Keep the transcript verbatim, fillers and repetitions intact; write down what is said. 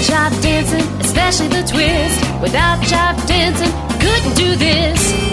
jive dancing, especially the twist. Without jive dancing, couldn't do this.